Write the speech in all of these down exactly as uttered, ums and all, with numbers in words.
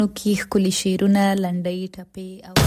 کی خلی شیرونه لنډی ټپی او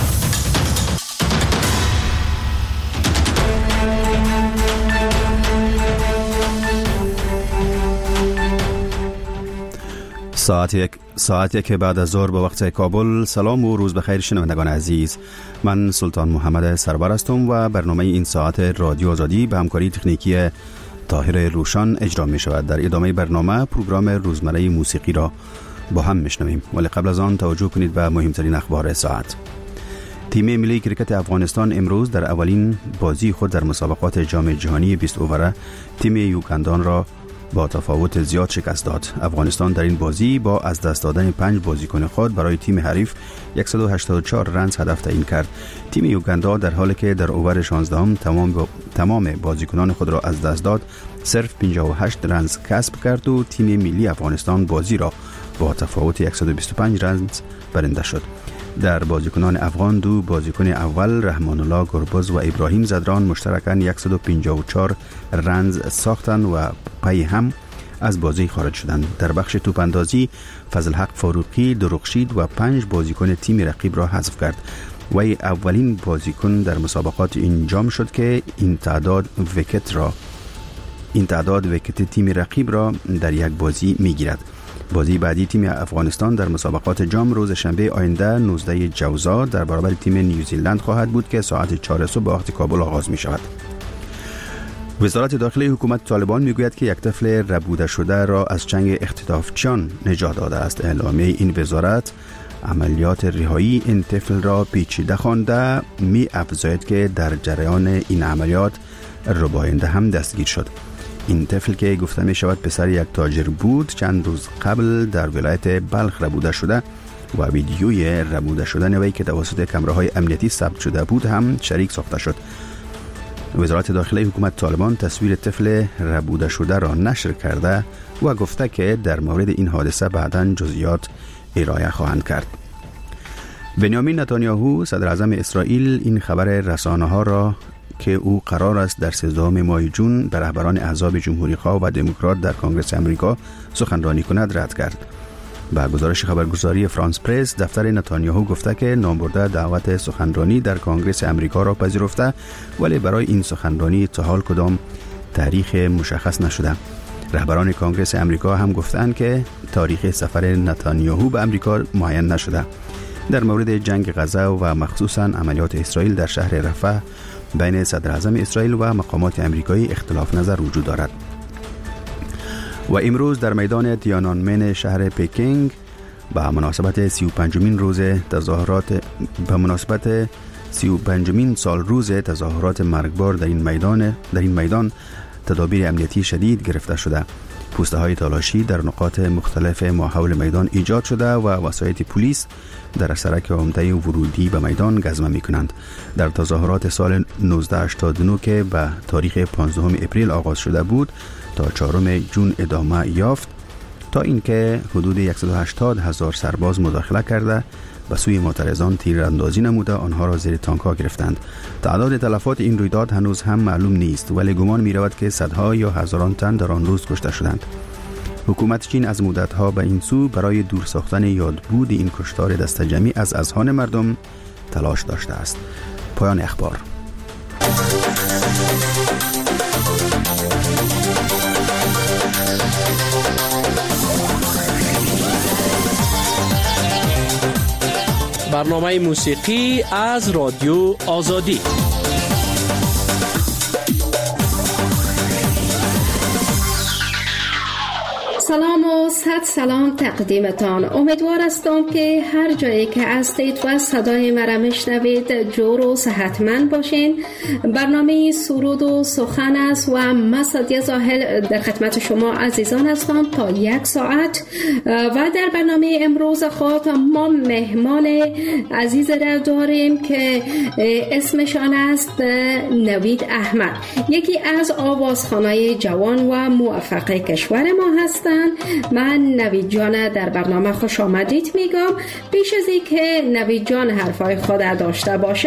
ساعت یک ساعت یک بعد از ظهر به وقت کابل. سلام و روز بخیر شنوندگان عزیز، من سلطان محمد سربر هستم و برنامه این ساعت رادیو آزادی به همکاری تکنیکی طاهر روشان اجرا می شود. در ادامه برنامه پروگرام روزمره موسیقی را با هم میشنویم، ولی قبل از آن توجه کنید به مهمترین اخبار ساعت. تیم ملی کریکت افغانستان امروز در اولین بازی خود در مسابقات جام جهانی بیست اووره تیم یوگندان را با تفاوت زیاد شکست داد. افغانستان در این بازی با از دست دادن پنج بازیکن خود برای تیم حریف صد و هشتاد و چهار رنز هدف تعیین کرد. تیم یوگندا در حالی که در اوور شانزدهم تمام با... تمام بازیکنان خود را از دست داد، صرف پنجاه و هشت رنز کسب کرد و تیم ملی افغانستان بازی را با تفاوت صد و بیست و پنج رنز برنده شد. در بازیکنان افغان دو بازیکن اول رحمان الله گربز و ابراهیم زدران مشترکاً صد و پنجاه و چهار رنز ساختند و پی هم از بازی خارج شدند. در بخش توپ اندازی فضل حق فاروقی درخشید و پنج بازیکن تیم رقیب را حذف کرد. وی اولین بازیکن در مسابقات این جام شد که این تعداد ویکت را این تعداد ویکت تیم رقیب را در یک بازی میگیرد. بازی بعدی تیم افغانستان در مسابقات جام روز شنبه آینده نوزده جوزا در برابر تیم نیوزیلند خواهد بود که ساعت چهار صبح به وقت کابل آغاز می شود. وزارت داخلی حکومت طالبان می گوید که یک طفل ربوده شده را از چنگ اختطافچیان نجات داده است. اعلامیه این وزارت عملیات رهایی این طفل را پیچیده خوانده می افزاید که در جریان این عملیات رباینده هم دستگیر شد. این طفل که گفته می شود پسر یک تاجر بود، چند روز قبل در ولایت بلخ ربوده شده و ویدیوی ربوده شدن وی که توسط کامراهای امنیتی ثبت شده بود هم شریک ساخته شد. وزارت داخلی حکومت طالبان تصویر طفل ربوده شده را نشر کرده و گفته که در مورد این حادثه بعداً جزئیات ارائه خواهند کرد. بنیامین نتانیاهو صدر اعظم اسرائیل این خبر رسانه ها را که او قرار است در سیزدهم ماه جون به رهبران احزاب جمهوری‌خواه و دموکرات در کنگره آمریکا سخنرانی کند رد کرد. با گزارش خبرگزاری فرانس پرس، دفتر نتانیاهو گفته که نامبرده دعوت سخنرانی در کنگره آمریکا را پذیرفته، ولی برای این سخنرانی تا حال کدام تاریخ مشخص نشده. رهبران کنگره آمریکا هم گفتند که تاریخ سفر نتانیاهو به آمریکا معین نشده. در مورد جنگ غزه و مخصوصاً عملیات اسرائیل در شهر رفح بین صدر اعظم اسرائیل و مقامات آمریکایی اختلاف نظر وجود دارد. و امروز در میدان تیانانمن شهر پکینگ به مناسبت سی و پنجمین روز تظاهرات به مناسبت سی و پنجمین سال روز تظاهرات مرگبار در این میدان در این میدان تدابیر امنیتی شدید گرفته شده. پوسته های تالاشی در نقاط مختلف ماحول میدان ایجاد شده و وسایط پلیس در سرک عمده ورودی به میدان گزمه می کنند. در تظاهرات سال نوزده هشتاد و نه که به تاریخ پانزدهم اپریل آغاز شده بود تا چهارم جون ادامه یافت، تا اینکه حدود صد و هشتاد هزار سرباز مداخله کرده به سوی معترضان تیراندازی نموده آنها را زیر تانک‌ها گرفتند. تعداد تلفات این رویداد هنوز هم معلوم نیست، ولی گمان می رود که صدها یا هزاران تن در آن روز کشته شدند. حکومت چین از مدت‌ها به این سو برای دور ساختن یادبود این کشتار دست جمعی از اذهان مردم تلاش داشته است. پایان اخبار. برنامه موسیقی از رادیو آزادی. سلام و صد سلام تقدیمتان. امیدوار هستم که هر جایی که هستید و صدای مرا میشنوید جور و صحتمند باشین. برنامه سرود و سخن است و من سعدیه زاهل در خدمت شما عزیزان هستم تا یک ساعت. و در برنامه امروز خود ما مهمان عزیز را داریم که اسمشان است نوید احمد، یکی از آوازخوانای جوان و موفق کشور ما هستند هستند. من نوید جان در برنامه خوش آمدید میگم. پیش از اینکه نوید جان حرفای خود داشته باشه،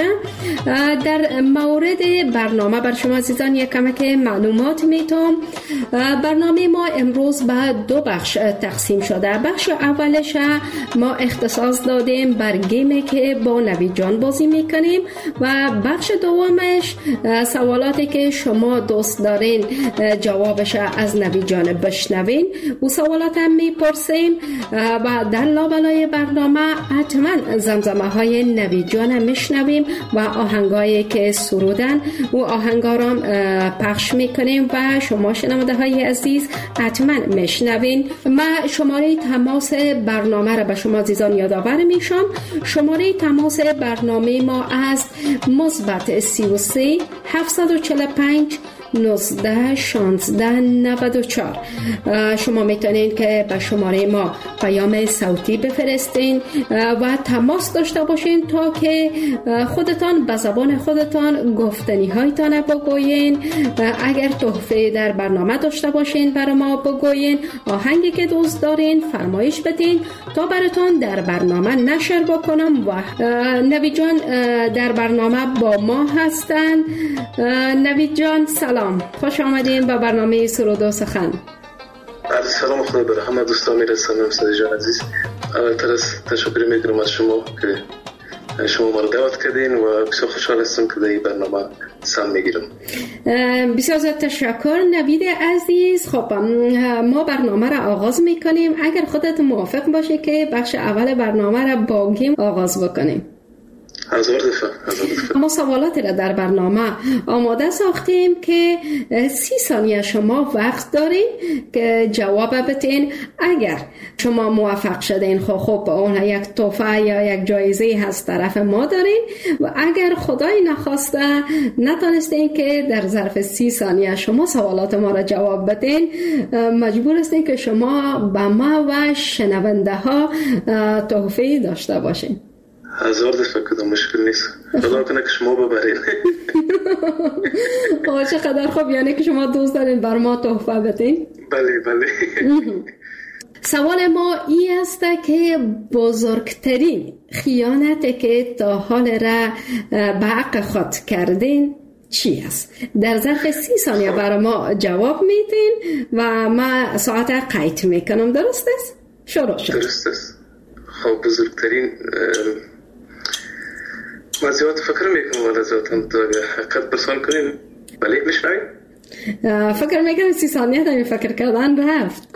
در مورد برنامه بر شما عزیزان یک کمک معلومات میتونم. برنامه ما امروز به دو بخش تقسیم شده. بخش اولش ما اختصاص دادیم بر گیمی که با نوید جان بازی میکنیم و بخش دومش سوالاتی که شما دوست دارین جوابش از نوید جان بشنوین و سوالات هم میپرسیم و در لابلای برنامه حتما زمزمه های نوید جان میشنویم و آهنگایی که سرودن و آهنگارم پخش میکنیم و شما شنونده های عزیز حتما میشنوین. من شماره تماس برنامه را به شما عزیزان یادآور میشم. شماره تماس برنامه ما از مثبت سی و سه هفتصد و چهل و پنج نوزده شانزده نود و چهار. شما میتونین که به شماره ما پیام صوتی بفرستین و تماس داشته باشین تا که خودتان به زبان خودتان گفتنی هایتان بگوین. اگر تحفه در برنامه داشته باشین برای ما بگوین، آهنگی که دوست دارین فرمایش بدین تا براتون در برنامه نشر بکنم. و نوید جان در برنامه با ما هستن. نوید جان سلام، خوش آمدین به برنامه سرود و سخن. عرض سلام خدا بر همه دوستان میرسانم. صدای جان عزیز، اولتر از تشکر میکنم از شما که شما ما رو دعوت کردین و بسیار خوشحال هستم که در این برنامه سهم میگیرم. بسیار زیاد تشکر نوید عزیز. خب ما برنامه را آغاز میکنیم. اگر خودت موافق باشه که بخش اول برنامه را با گیم آغاز بکنیم. هزار دفعه هزار دفعه. ما سوالاتی را در برنامه آماده ساختیم که سی ثانیه شما وقت دارین که جواب بدین. اگر شما موفق شدین خب خب اون یک تحفه یا یک جایزه هست طرف ما دارین و اگر خدای نخواسته نتونستین که در ظرف سی ثانیه شما سوالات ما را جواب بدین، مجبور هستین که شما به ما و شنونده ها تحفه داشته باشین. هزار دفعه کدام مشکل نیست. خدا کنه که شما ببرین. آه چقدر خوب، یعنی که شما دوست دارین بر ما تحفه بدین؟ بله بله. سوال ما این است که بزرگترین خیانتی که تا حال را به حق خود کردین چی است؟ در ظرف سی ثانیه برای ما جواب میدین و ما ساعت قید میکنم. درست است؟ شروع شد. درست است. خب بزرگترین ما زیاد فکر میکنم ولی زیاد هم تا حقیقت برسان کنیم. بله میشنویم؟ فکر میکنم سی ثانیه تا فکر کردن رفت.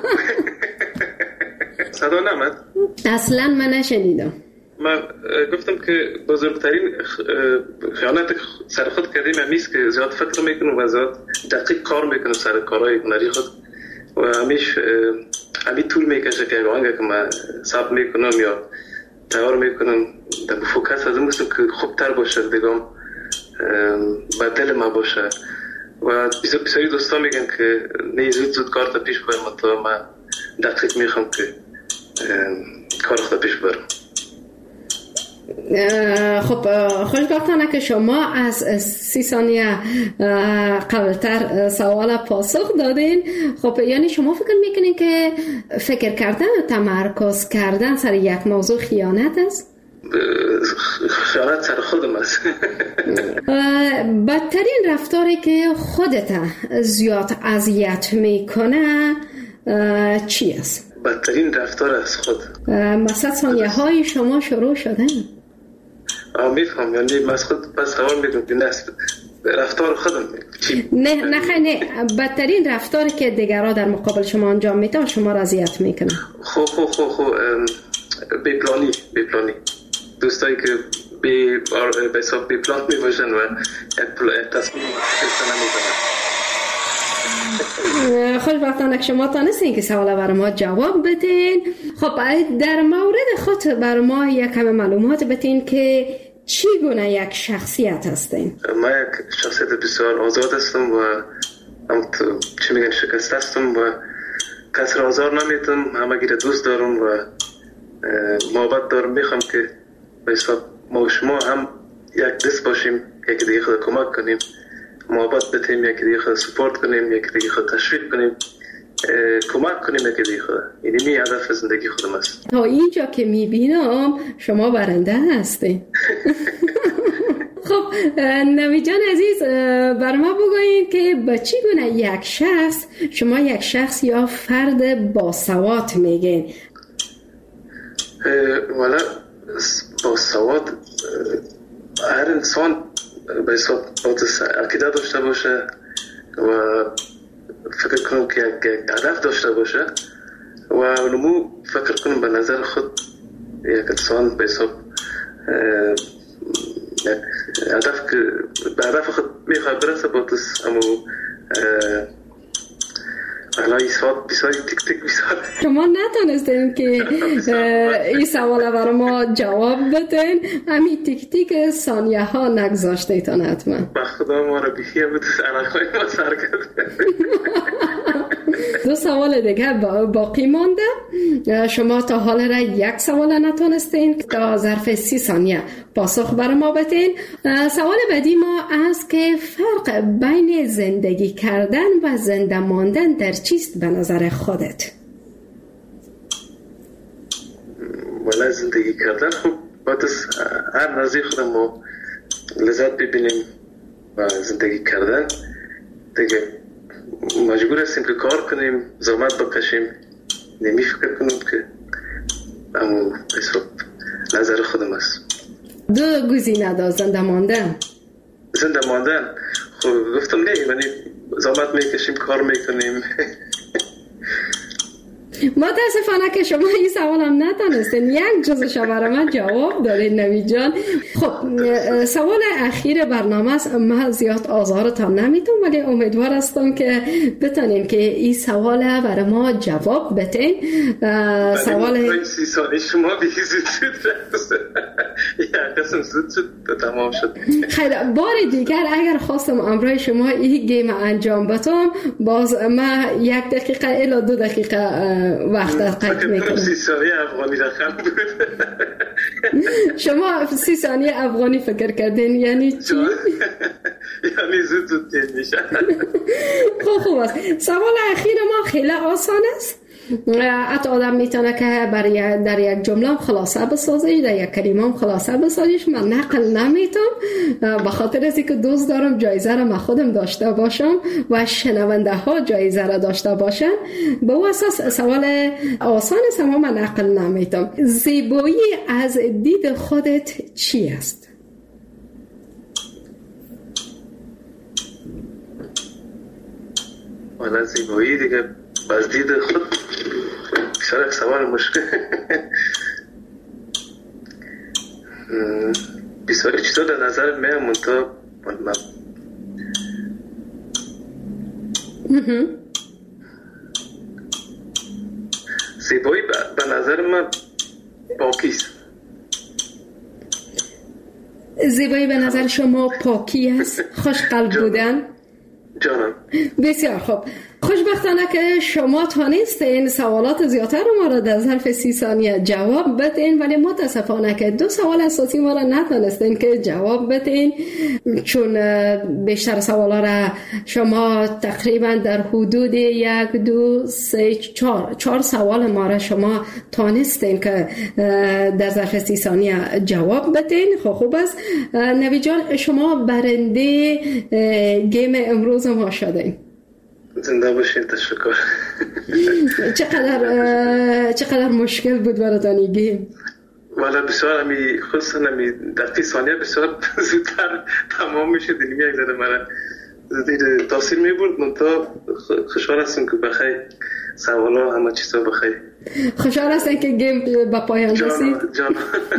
صدا نمد؟ اصلا من نشنیدم. من گفتم که بزرگترین خیانت سر خود کردیم همیست که زیاد فکر میکنم و زیاد دقیق کار میکنم سر کارهای هنری خود و همیش همی طول میکشه که آنگه که من ثبت میکنم یا تیار میکنم در فوکس از این بسیم که خوبتر باشه دیگم به دل ما باشه و بسیاری دوستان میگن که نه زود زود کار تا پیش برم تا من دقیق میخوام که کار خود پیش برم. خب خوشبختانه که شما از سی ثانیه قبلتر سوال پاسخ دادین. خب یعنی شما فکر میکنین که فکر کردن و تمرکز کردن سر یک موضوع خیانت است؟ خیانت سر خودم است. بدترین رفتاری که خودت زیاد اذیت میکنه چی است؟ بدترین رفتار از خود مثلا ثانیه های شما شروع شدن. آه میفهم، یعنی من از خود بس سوال میدونم که نه رفتار خودم نه نه نه بدترین رفتاری که دیگرها در مقابل شما انجام میدن شما را اذیت میکنه. خب خب خب خب بی پلانی بی پلانی دوستایی که بی به حساب بی پلان میباشن و تصمیم گرفتن نمیکنن. خوشبختانه که شما تانستین که سوال برای ما جواب بدین. خب در مورد خود برای ما یک کم معلومات بدین که چی گونه یک شخصیت هستین؟ ما یک شخصیت بسیار آزاد هستم و هم چی میگن شکست هستم و کسی را آزار نمیتم، همه گیره دوست دارم و محبت دارم. میخوام که به حساب ما و شما هم یک دست باشیم، یکی دیگه خود کمک کنیم، محبت بتیم، یکی دیگه خود سپورت کنیم، یکی دیگه خود تشویق کنیم کمک کنیم که دیگه خود، یعنی می هدف زندگی خودم است. تا اینجا که میبینم شما برنده هستین. خب نوید جان عزیز، بر ما بگویید که با چی گونه یک شخص شما یک شخص یا فرد باسواد میگین؟ والا باسواد هر انسان به حساب عقیده داشته باشه و فکر کنم که یک هدف داشته باشه و نمو فکر کنم به نظر خود یک انسان به حساب هدف که به هدف خود میخواد برسه با تس امو الان ساعت بیساری تک تک بیسار شما نتونستین که این سوال برای ما جواب بدین، همین تک تک ثانیه ها نگذاشته ایتان حتما. به خدا ما رو بیخیه بود علاقای ما سر کرد. دو سوال دیگه باقی مانده. شما تا حال را یک سوال نتونستین تا ظرف سی ثانیه پاسخ برای ما بدین. سوال بعدی ما است که فرق بین زندگی کردن و زنده ماندن در چیست به نظر خودت؟ ولی زندگی کردن خب باید از هر نظیر خودم ما لذت ببینیم و زندگی کردن دیگه مجبور هستیم که کار کنیم، زحمت بکشیم، نمی فکر کنیم که اما حساب نظر خودم است. دو گزینه دار، زنده ماندن. زنده ماندن خب گفتم نه، یعنی زحمت میکشیم، کار میکنیم. متاسفانه که شما این سوال هم نتونستین یک جزش برای من جواب دارین نوید جان. خب سوال اخیر برنامه است، من زیاد آزارتان نمیتونم ولی امیدوار هستم که بتونین که این سوال برای ما جواب بدین. سوال سی ثانیه شما بیخی زود شد، یک قسم زود شد تمام شد. خیلی بار دیگر اگر خواستم امروز شما این گیم انجام بدم باز من یک دقیقه الی دو دقیقه وقت قطع میکنم. سی ثانیه افغانی رقم بود. شما سی ثانیه افغانی فکر کردین یعنی چی؟ یعنی زود زود تیز میشه. خوب خوب است. سوال اخیر ما خیلی آسان است. حتی آدم میتونه که برای در یک جمله هم خلاصه بسازش، در یک کلمه هم خلاصه بسازش. من نقل نمیتونم به خاطر از اینکه دوست دارم جایزه را من خودم داشته باشم و شنونده ها جایزه را داشته باشن. به او اساس سوال آسان است اما من نقل نمیتونم. زیبایی از دید خودت چی است؟ والا زیبایی دیگه از دید خود بسیار یک سوال مشکل. بسیار چیزا در نظر من منطقه زیبایی به نظر من پاکیست. زیبایی به نظر شما پاکی است، خوش قلب بودن؟ جانم. بسیار خوب. خوشبختانه که شما تانستین سوالات زیادتر ما را در ظرف سی ثانیه جواب بدین ولی متاسفانه که دو سوال اساسی ما را نتونستین که جواب بدین، چون بیشتر سوالا را شما تقریبا در حدود یک دو سه چهار چهار سوال ما را شما تانستین که در ظرف سی ثانیه جواب بدین. خب خوب است. نوید جان شما برنده گیم امروز ما شدین. زنده باشین. تشکر. چقدر چقدر مشکل بود براتون این گیم؟ والا بسیار همی خصوصا همی دقیقی ثانیه بسیار زودتر تمام میشه. دلیم یک ذره مرا زیر تاثیر میبرد. منطقه خوشحال هستم که بخیر سوالا همه چیزا بخیر. خوشحال هستم که گیم به پایان رسید. جان جان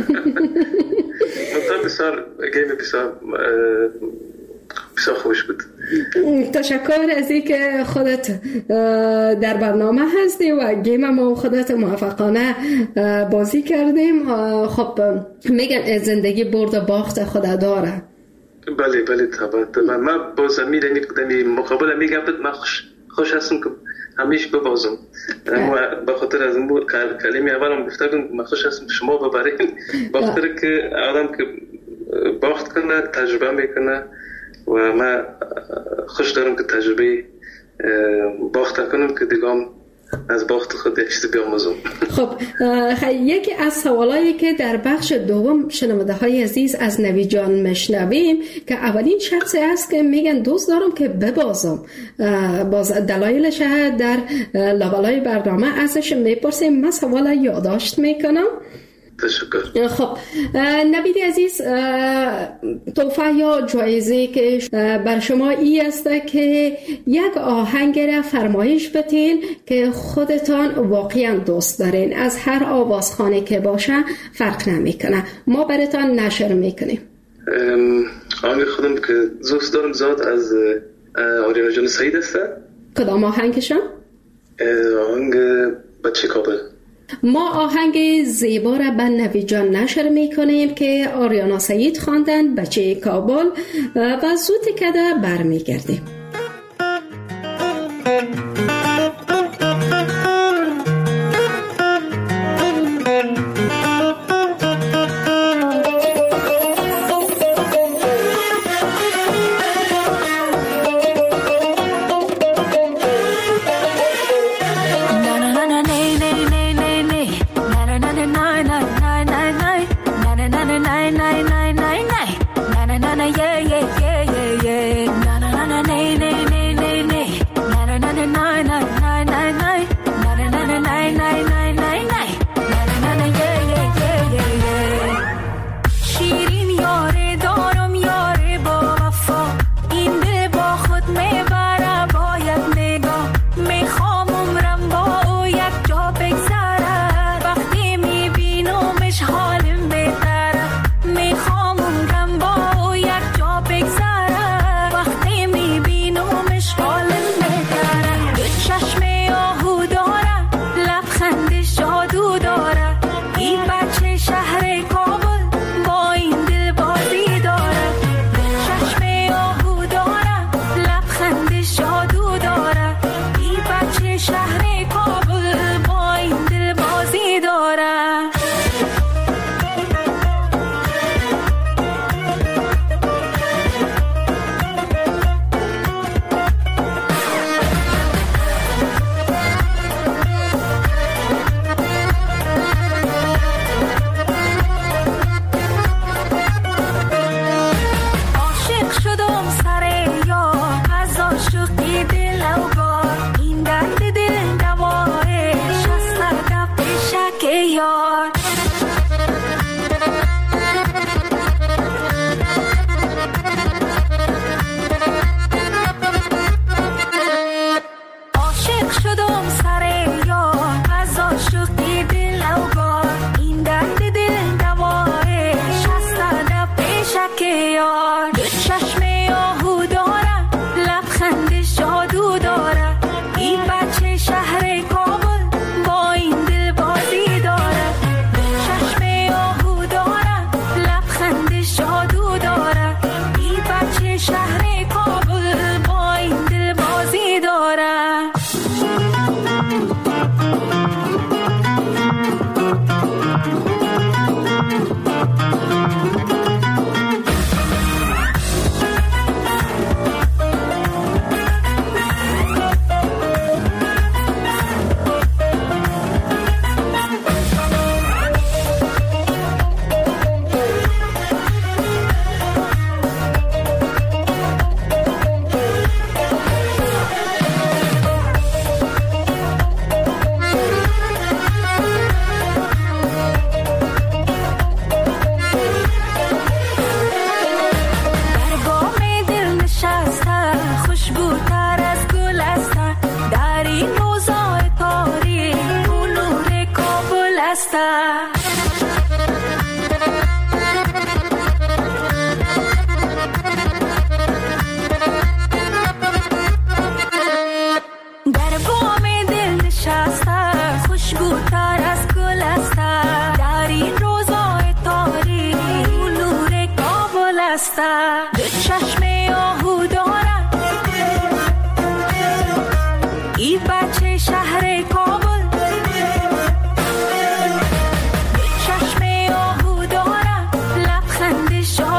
منطقه بسیار گیم بسیار بسیار خوش بود. تشکر از این که خودت در برنامه هستی و گیم ما خودت موفقانه بازی کردیم. خب میگن زندگی برد و باخت خود داره. بله بله طبعا. من باز میرم میقدمی مقابل میگم من خوش خوش هستم که همیشه ببازم. اما به خاطر از اون کلمه اولم گفتم من خوش هستم شما ببرین. به خاطر که آدم که باخت کنه تجربه میکنه و من خوش دارم که تجربه باخت کنم که دیگه از باخت خود یک چیزی بیاموزم. خب یکی از سوالایی که در بخش دوم شنونده های عزیز از نوید جان میشنویم که اولین شخصی است که میگن دوست دارم که ببازم، باز دلایلش در لابلای برنامه ازش میپرسیم. من سوال یادداشت میکنم. تشکر. خب نوید عزیز، تحفه یا جایزه که بر شما ای است که یک آهنگ را فرمایش بتین که خودتان واقعا دوست دارین، از هر آوازخانه که باشه فرق نمیکنه، ما براتان نشر میکنیم. آهنگ خودم که دوست دارم زیاد از آریانا جان سعید است. کدام آهنگشان؟ آهنگ بچه کابل. ما آهنگ زیبا را به نوید جان نشر میکنیم که آریانا سعید خواندن، بچه کابل، و زود کده برمیگردیم.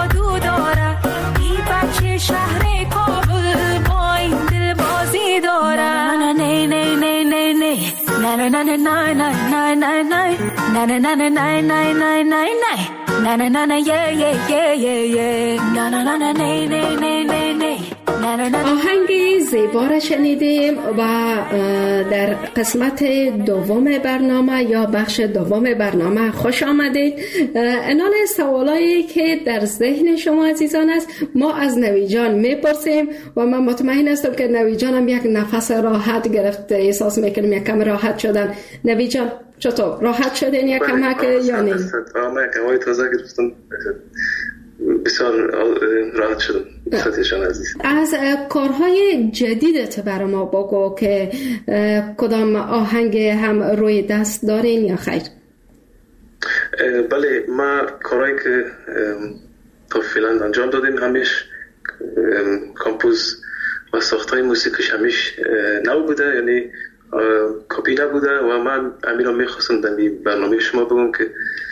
شهر کابل با این دل بازی دار. Na na na na na na na na na na na na yeah yeah yeah yeah yeah na na na na na na na na. آهنگ زیبا را شنیدیم و در قسمت دوم برنامه یا بخش دوم برنامه خوش آمدید. انال سوالایی که در ذهن شما عزیزان است ما از نوی جان میپرسیم و من مطمئن هستم که نوی جان هم یک نفس راحت گرفته، احساس میکنیم یک کم راحت شدن. نوی جان چطور؟ راحت شدین یک کمک یا نه؟ آمه کمای تازه گرفتم، بسیار راحت شدم. از کارهای جدیدت برای ما بگو که کدام آهنگ هم روی دست دارین یا خیر؟ بله، ما کارهایی که تا فعلا انجام دادیم همیش کامپوز و ساختای موسیقیش همیش نو بوده، یعنی کپی نبوده و من امیر رو میخواستم در برنامه شما بگم که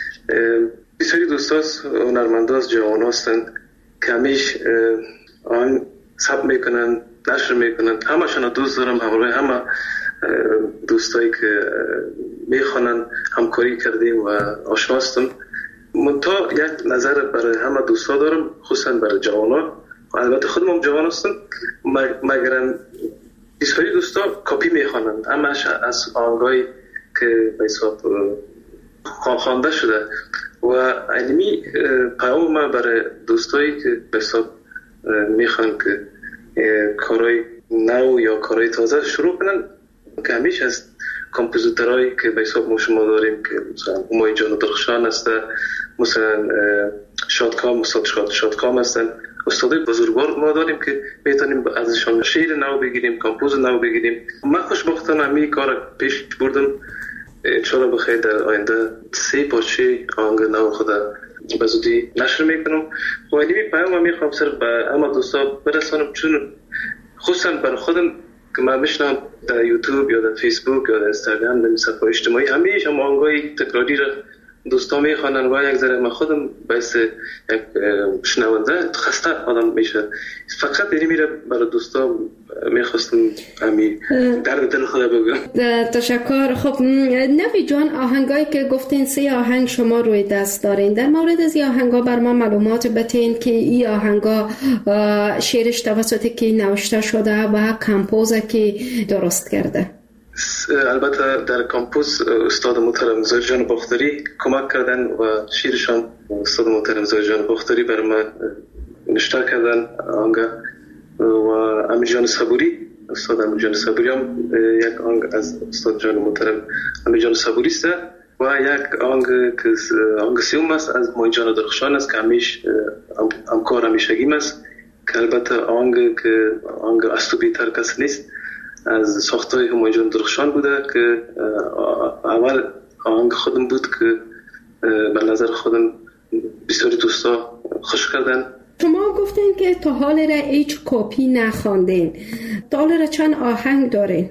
بسیاری دوستاست هنرمنداست جوان هستن که همیش آن ثبت میکنن، نشر میکنن. همه شنا دوست دارم، همراه همه دوستایی که میخوانن همکاری کردیم و آشنا هستم. منتها یک نظر برای همه دوستا دارم، خصوصا برای جوانا و البته خودم هم جوان هستم، مگرم بسیاری دوستا کپی میخوانن، همش از آهنگایی که به حساب خوانده شده و علمی پیام ما برای دوستایی که به حساب میخوان که کارهای نو یا کارهای تازه شروع کنن، که همیشه از کمپوزیترهایی که به حساب ما شما داریم که مثلا همای جان درخشان هسته، مثلا شادکام استاد شادکام هستن، استادای بزرگوار ما داریم که میتونیم ازشان شعر نو بگیریم، کمپوز نو بگیریم. من خوشبختانه همی کار پیش بردم، انشاءالله بخیر در آینده سه پارچه آهنگ نو خدا به زودی نشر میکنم و اینی پیام هم میخوام صرف به همه دوستا برسانم، چون خصوصا برای خودم که من میشنم در یوتیوب یا در فیسبوک یا در اینستاگرام در صفحات اجتماعی همیشه هم آهنگای تکراری را دوستا میخوانن و یک ذره من خودم باعث یک شنونده خسته آدم میشه. فقط اینی میره برای دوستا میخواستم همی درد دل خدا بگم. تشکر. خب نوی جان، آهنگایی که گفتین سه آهنگ شما روی دست دارین، در مورد از این آهنگا بر ما معلومات بتین که این آهنگا شعرش توسط کی نوشته شده و کمپوز کی درست کرده؟ البته در کمپوز استاد محترم زهیر جان باختری کمک کردن و شیرشان استاد محترم زهیر جان باختری بر ما نوشته کردن آهنگ و امیر جان صبوری، استاد امیر جان صبوری هم یک آهنگ از استاد جان محترم امیر جان صبوری است و یک آهنگ که آهنگ سیوم است از مای جان درخشان است که همیش همکار همیشگیم است، که البته آهنگ که آهنگ از تو بیتر کس نیست از ساختای همای جان درخشان بوده که اول آهنگ خودم بود که به نظر خودم بسیاری دوستا خوش کردن. شما گفتین که تا حال را هیچ کپی نخواندین، تا حال را چند آهنگ دارین؟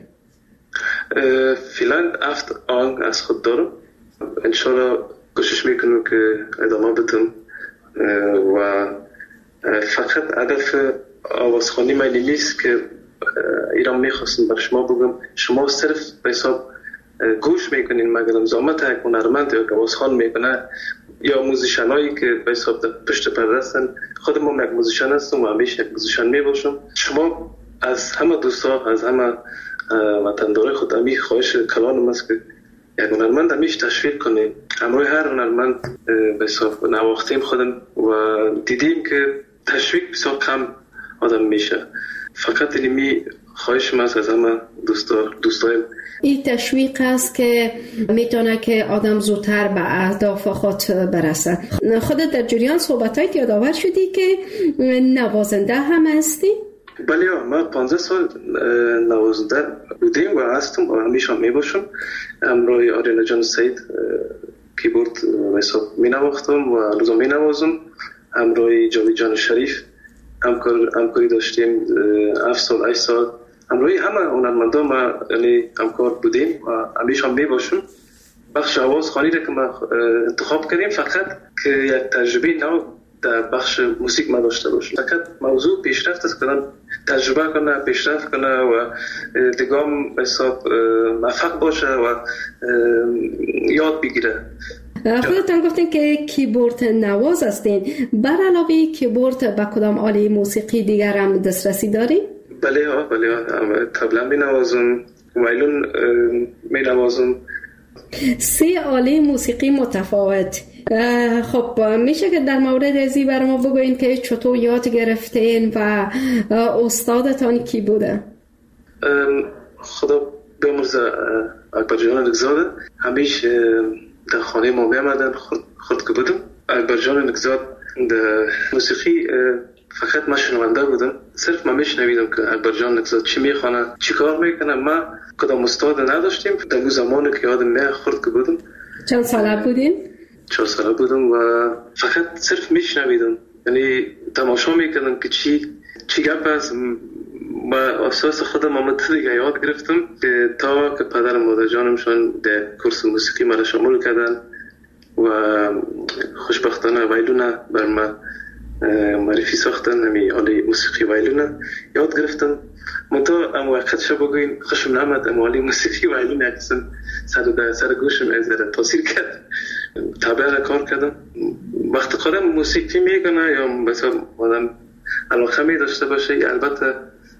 فعلا هفت آهنگ از خود دارم، انشالله کوشش میکنم که ادامه بدم و فقط هدف آوازخوانی من نیست که ایران میخواستم بر شما بگم شما صرف به حساب گوش میکنین، مگر زحمت یک هنرمند یا آوازخوان میکنه یا موزیشنایی که به حساب پشت پرده هستن. خودم هم یک موزیشن هستم و همیشه یک موزیشن میباشم. شما از همه دوستا، از همه وطندارای خود همی خواهش کلانم است که یک هنرمند همیش تشویق کنیم. همراه هر هنرمند به حساب نواختیم خودم و دیدیم که تشویق بسیار کم آدم میشه. فقط اینمی خواهش من از همه دوستا دوستایم این تشویق است که میتونه که آدم زودتر به اهداف خود برسه. خودت در جریان صحبتایت یادآور شدی که نوازنده هم هستی؟ بله، ما پانزده سال نوازنده بودیم و هستم و همیشه میباشم. همراه آریانا جان سعید کیبورد حساب می نواختم و روزا می نوازم. همراه جاوید جان شریف همکاری داشتیم هفت سال هشت سال. همراهی همه هنرمندا ما یعنی همکار بودیم و همیشه هم میباشم. بخش آواز خوانی را که ما انتخاب کردیم فقط که یک تجربه نو در بخش موسیقی ما داشته باشه. فقط موضوع پیشرفت است، کدام تجربه کنه، پیشرفت کنه و دیگه حساب موفق باشه و یاد بگیره. خودتان گفتین که کیبورد نواز هستین، بر علاوه کیبورد به کدام آله موسیقی دیگر هم دسترسی دارین؟ بله ها بله ها، طبلا می نوازم، وایلون می نوازم. سه آله موسیقی متفاوت. خب میشه که در مورد ازی برای ما بگوین که چطور یاد گرفتین و استادتان کی بوده؟ خدا بیامرزه اکبر جان نگزاده، همیشه در خانه ما میامدن خود که بودم. اکبر جان نگزاد در موسیقی فقط ما شنونده بودم، صرف ما میشنویدم که اکبر جان نگزاد چی میخوانه، چی کار میکنه. ما کدام استاد نداشتیم در اون زمانی که یادم میاد خود که بودم. چند ساله بودین؟ چهار ساله بودم و فقط صرف میشنویدم، یعنی تماشا میکردم که چی چی گپ است. با اساس خودم آمد دیگه یاد گرفتم که تا که پدر و مادر جانمشون در کورس موسیقی مرا شامل کردن و خوشبختانه وایلونه بر ما معرفی ساختن. همی آله موسیقی وایلونه یاد گرفتم. منطقه ام وقت شب بگوین خشم نامد ام آله موسیقی وایلونه اکسن سر سر گوشم از در تاثیر کرد. طبعا کار کردم. وقت خودم موسیقی میکنه یا مثلا آدم علاقه می داشته باشه، البته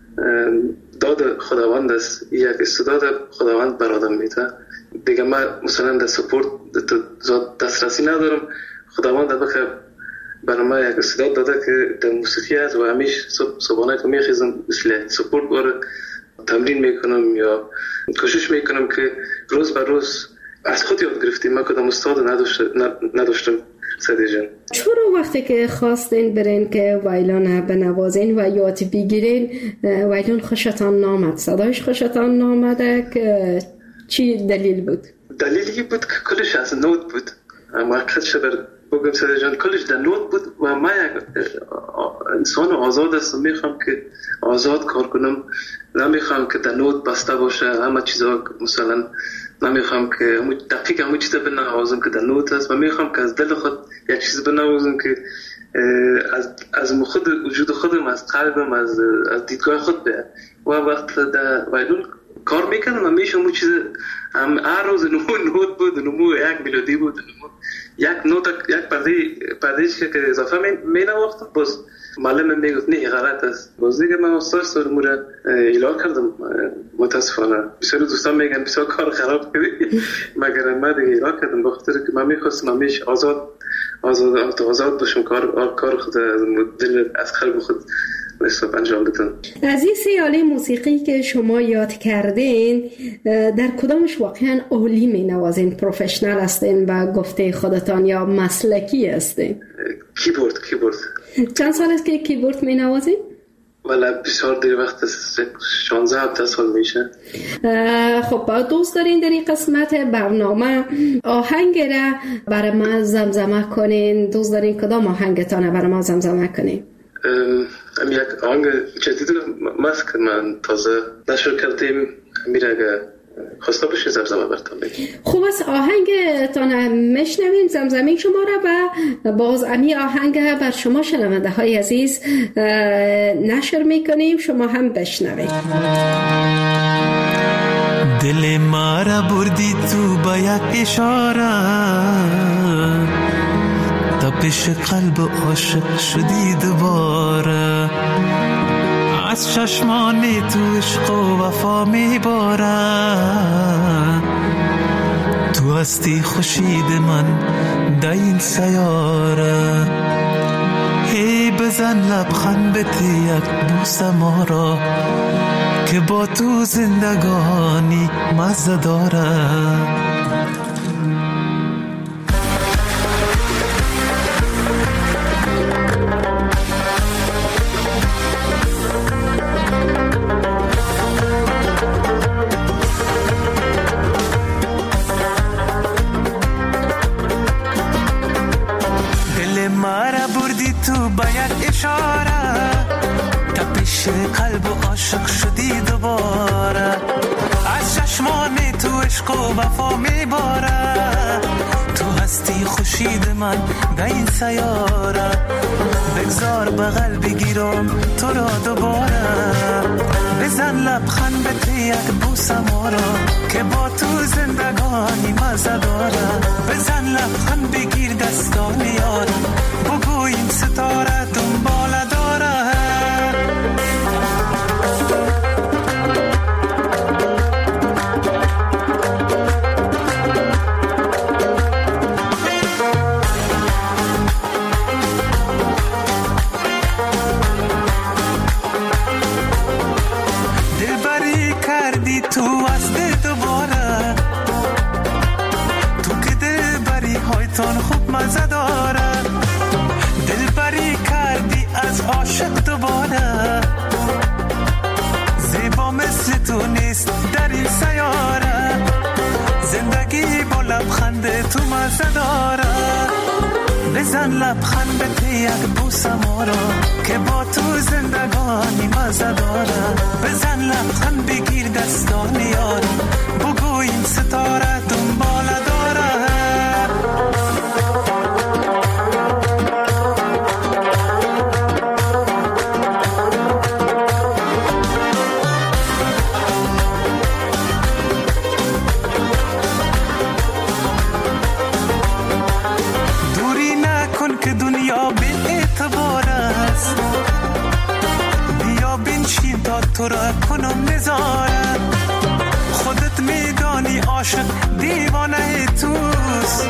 داد خداوند است، یک استعداد خداوند بر آدم میده دیگه. من مثلا در سپورت دسترسی ندارم، خداوند در برای من یک استعداد داده که در موسیقی است و همیشه صبحانه که میخیزم مثل سپورت باره تمرین میکنم یا کوشش میکنم که روز بر روز از خود یاد گرفتیم. من کدام استاد نداشتم. سعدی جان چرا وقتی که خواستین برین که وایلون بنوازین و یاد بگیرین وایلون خوشتان نامد، صدایش خوشتان نامده که چی دلیل بود؟ دلیلی بود که کلش از نوت بود. اما حقیقتش بر بگم سعدی جان کلش در نوت بود و من یک انسان آزاد هستم، میخوام که آزاد کار کنم، نمیخوام که در نوت بسته باشه همه چیزا. مثلا نمیخوام که همون دقیق همون چیزا بنوازم که در نوت هست، و میخوام که از دل خود یک چیز بنوازم که از از خود وجود خودم، از قلبم، از از دیدگاه خود به و وقت در وایلون کار میکنم همیشه همون چیز هم هر روز نمو نوت بود، نمو یک ملودی بود، نمو یک نوت یک پرده پردهش که اضافه می نواختم. باز معلم میگفت نه غلط است. باز دیگه من استاد سرمو را ایلا کردم. متاسفانه بسیار دوستان میگن بسیار کار خراب کردی، مگر من دیگه ایلا کردم بخاطر که من میخواستم همیشه آزاد آزاد آزاد باشم، کار کار خود از دل از قلب خود حساب انجام بدم. از این سه آله موسیقی که شما یاد کردین در کدامش واقعا عالی می نوازین، پروفشنال هستین و گفته خودتان یا مسلکی هستین؟ کیبورد کیبورد چند سال است که کیبورد می نوازین؟ والا بسیار دیر وقت است، شانزده هفته سال میشه. خب دوست دارین در این قسمت برنامه آهنگ را برای ما زمزمه کنین؟ دوست دارین کدام آهنگتانه برای ما زمزمه کنین؟ ام یک آهنگ جدید ماست که من تازه نشر کردیم، میره اگه خواسته باشه زمزمه براتون بگیم. خوب است، آهنگتان میشنویم، زمزمه شما را و باز امی آهنگ بر شما شنونده های عزیز نشر میکنیم، شما هم بشنوید. دل ما را بردی تو با یک اشاره، تپش قلب عاشق شدی دوباره، از چشمان تو عشق و وفا میباره، تو هستی خورشید من در این سیاره، هی بزن لبخند بده یک بوس ما را که با تو زندگانی مزه داره. قلب عاشق شدی دوباره، از چشمان تو عشق و وفا میباره، تو هستی خورشید من در این سیاره، بگذار بغل بگیرم تو را دوباره، بزن لبخند به یک بوسم آرا که با تو زندگانی مزه داره، بزن لبخند بگیر دستان یارم، بگو این ستاره دنبال داره. تو از دوباره، تو که دلبری هایتان خوب مزه داره، دلبری کردی از عاشق دوباره، زیبا مثل تو نیست در این سیاره، زندگی با لبخند تو مزه داره، بزن لبخند به یک بوسم آرا که با تو زندگانی مزه داره، بزن لبخند بگیر دستان یارم، بگو این ستاره دنبال داره. دوری نکن که دنیا به اعتبار است، بیا بنشین تا تو را کنم نظاره، خودت میدانی عاشق دیوانه توست،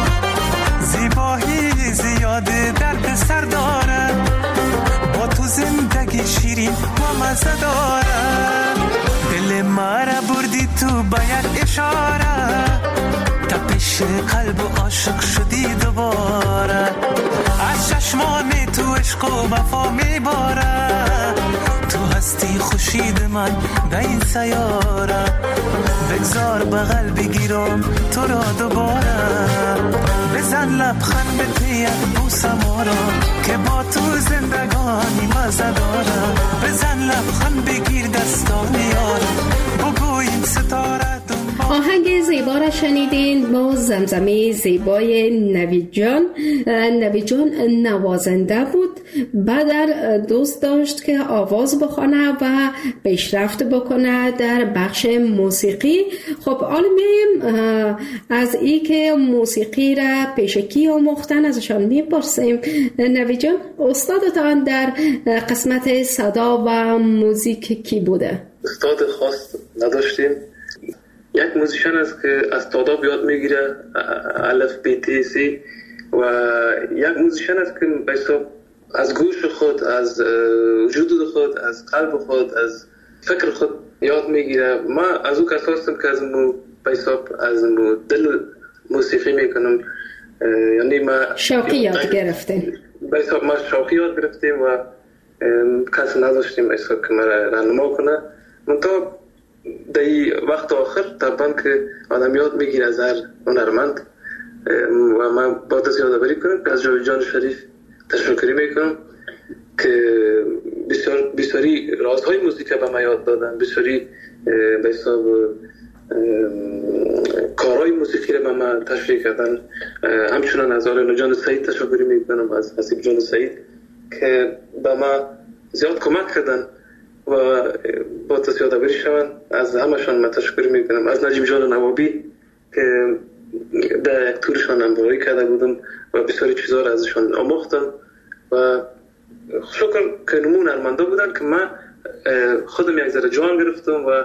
زیبایی زیاده درد سر داره، با تو زندگی شیرین و مزه داره، دل مرا بردی تو با یک اشاره، تپش قلب و عاشق شدی دوباره، از چشمان تو عشق و وفا میباره، تو هستی خورشید من در این سیاره، بگذار بغل بگیرم تو را دوباره، بزن لبخند به یک بوسم آرا که با تو زندگانی مزه داره، بزن لبخند بگیر دستان یارم، بگو این ستاره. آهنگ زیبا را شنیدین با زمزمه زیبای نوید جان. نوید جان نوازنده بود، بعد دوست داشت که آواز بخونه و پیشرفت بکنه در بخش موسیقی. خب حالا میایم از این که موسیقی را پیشکی آموختن ازشان میپرسیم. نوید جان، استادتان در قسمت صدا و موزیک کی بوده؟ استاد خاص نداشتیم، یک موزیشن است که از تاداب یاد میگیره، الف بی تی سی، و یک موزیشن است که به حساب از گوش خود، از وجود خود، از قلب خود، از فکر خود یاد میگیره. ما از او کسا هستم که از مو به حساب از مو دل موسیقی میکنم، یعنی ما شوقی یاد گرفتیم، به حساب ما شوقی یاد گرفتیم و کسی نداشتیم به حساب که ما راهنما کنه. منطقه در وقت آخر طبعا که آدم یاد میگیره از هر هنرمند، و من با دست یادآوری کنم که از جاوید جان شریف تشکری میکنم که بسیار بسیاری رازهای موسیقی به من یاد دادن، بسیاری به حساب کارهای موسیقی رو به من تشریح کردن. همچنان از آرنو جان سعید تشکری میکنم، از حسیب جان سعید که به من زیاد کمک کردن و با دست یادآوری شوند. از همشان من تشکر میکنم. از نجیب جان نوابی که در یک تورشان همراهی کرده بودم و بسیاری چیزا را ازشان آموختم و شکر که نمون هنرمندا بودن که من خودم یک ذره جان گرفتم و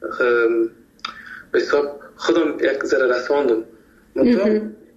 به حساب خودم یک ذره رساندم. منطقه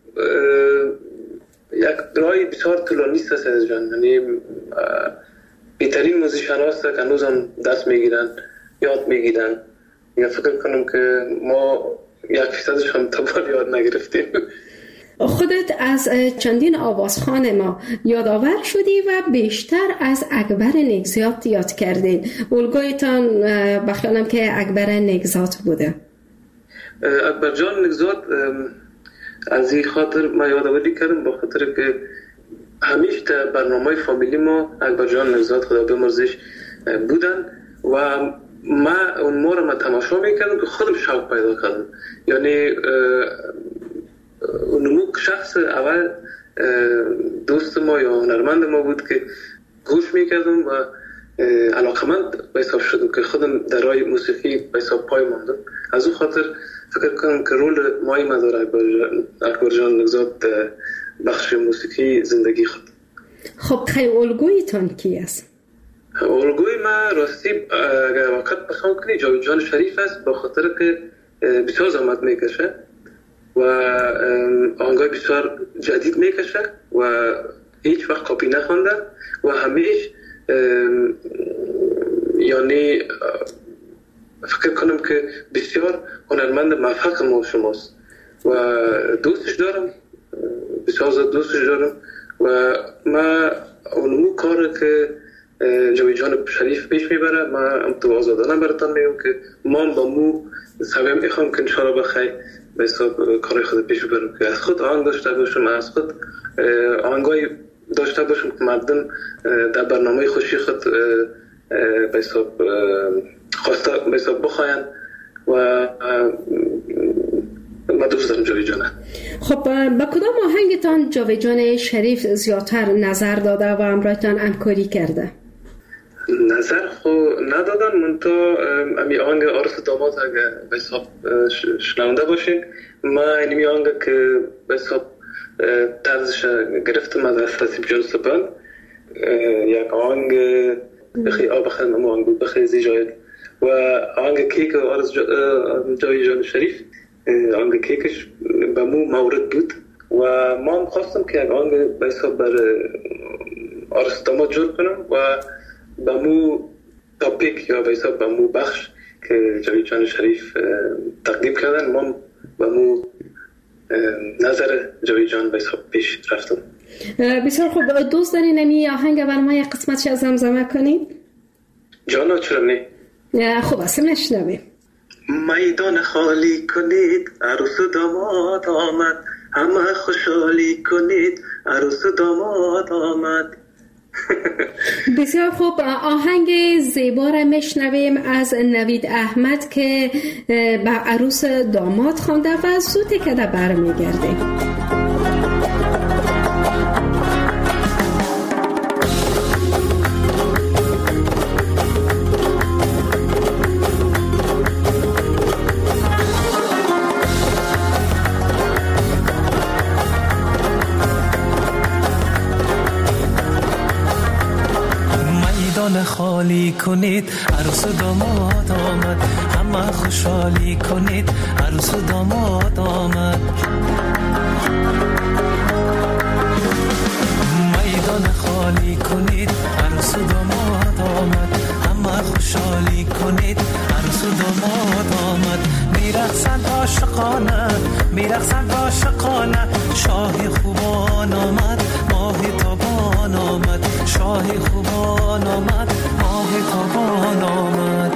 یک رای بسیار طولانی است از جان، یعنی بهترین موزیشن هاست که هنوز هم دست میگیرن، یاد میگیرن. یا فکر کنم که ما یک فیصدش هم تبار یاد نگرفتیم. خودت از چندین آوازخوان ما یادآور شدی و بیشتر از اکبر نگزات یاد کردین. الگویتان بخیالم که اکبر نگزات بوده. اکبر جان نگزات از این خاطر ما یادآوری کردم، با خاطر که همیشه در برنامه فامیلی ما اکبر جان نگزات خدا بیامرزش بودن و ما اون ما رو ما تماشا میکردم که خودم شوق پیدا کردم. یعنی اونمو شخص اول دوست ما یا هنرمند ما بود که گوش میکردم و علاقمند به حساب شدم که خودم در راه موسیقی به حساب پای ماندم. از اون خاطر فکر کنم که رول مهمی داره اکبر جان نگزاد بخش موسیقی زندگی خود. خب خیلی الگویتان کی است؟ الگوی ما راستی اگر وقت بخوام کنی جاوید جان شریف است، به خاطر که بسیار زحمت میکشه و آهنگای بسیار جدید میکشه و هیچ وقت کپی نخونده و همیشه یعنی فکر کنم که بسیار هنرمند موفق ما شماست و دوستش دارم، بسیار زیاد دوستش دارم و ما اونمو کار که جاوید جان شریف پیش میبره ما هم تو آزادانه براتان میگم که ما با مو سویم میخوام که انشاءالله بخیر به حساب کار خود پیش برم که از خود آهنگ داشته باشم، از خود آهنگای داشته باشم که مردم در برنامه خوشی خود به حساب خواسته به حساب بخواین و ما دوست دارم جاوید جانه. خب با کدام آهنگتان جاوید جان شریف زیادتر نظر داده و همراهتان همکاری کرده؟ نظر خو ندادن، من تا امی آهنگ عروس داماد اگه به حساب شنونده باشین، ما اینمی آهنگ که به حساب طرزش گرفتم از رسیب جان سپن، یک آهنگ بخی آب خیلی ممو آهنگ بود بخی زیجاید و آهنگ کیک عروس جاوید جان شریف آهنگ کیکش به مو مورد بود و ما هم خواستم که یک آهنگ به حساب بر عروس داماد جور کنم و به مو تاپیک یا به حساب به مو بخش که جاوید جان شریف تقدیم کردن ما به مو نظر جاوید جان به حساب پیش رفتم. بسیار خوب، دوست دارین نمی آهنگ بر ما یک قسمتش از زمزمه کنید؟ جانا چرا نه؟ خوب است نشنویم. میدان خالی کنید عروس و داماد آمد، همه خوشحالی کنید عروس و داماد آمد. بسیار خوب، آهنگ زیبا را میشنویم از نوید احمد که به عروس داماد خوانده و زود که برمیگرده. خالی کنید عروس و داماد آمد، همه خوشحالی کنید عروس و داماد آمد. میدان خالی کنید عروس و داماد آمد، همه خوشحالی کنید عروس و داماد آمد. میرقصند عاشقانه میرقصند عاشقانه، شاه خوبان آمد ماه تابان آمد، شاه خوبان آمد ماه تابان آمد.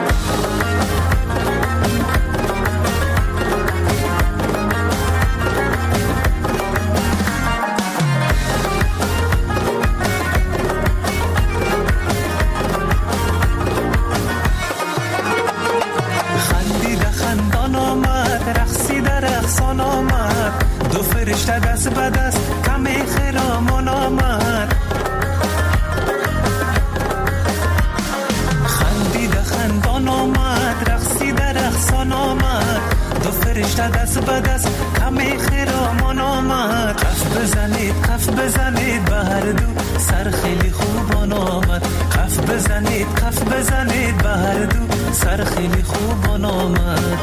خندیده خندان آمد، رقصیده رقصان آمد، دو فرشته دست به دست کم خرامان آمد. خندان آمد، رقصیده رقصان آمد، دو فرشته دست به دست همه خرامان آمد. قف بزنید قف بزنید به هر دو سر خیلی خوبان آمد، قف بزنید قف بزنید به هر دو سر خیلی خوبان آمد.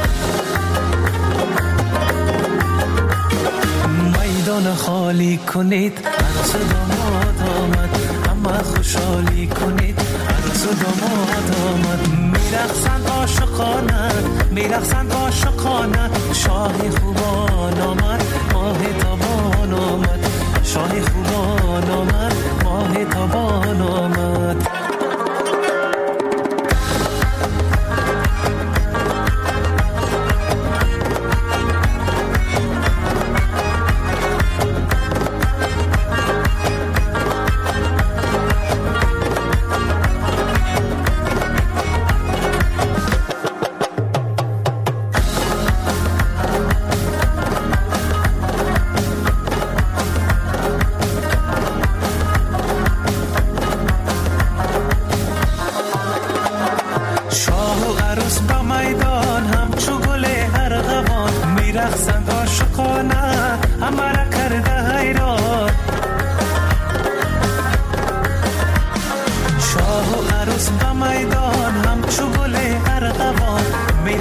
میدان خالی کنید عروس داماد آمد، همه خوشحالی کنید عروس داماد آمد. میرقصند عاشقانه میرقصند عاشقانه، شاه خوبان آمد ماه تابان آمد، شاه خوبان آمد ماه تابان آمد.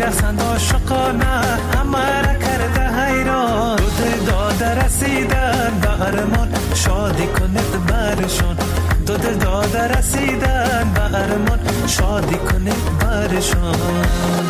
میرسند عاشقانه همه را کرده حیران، دو دل داده رسیدن به ارمان، شادی کنید برشان، دو دل داده رسیدن به ارمان، شادی کنید برشان.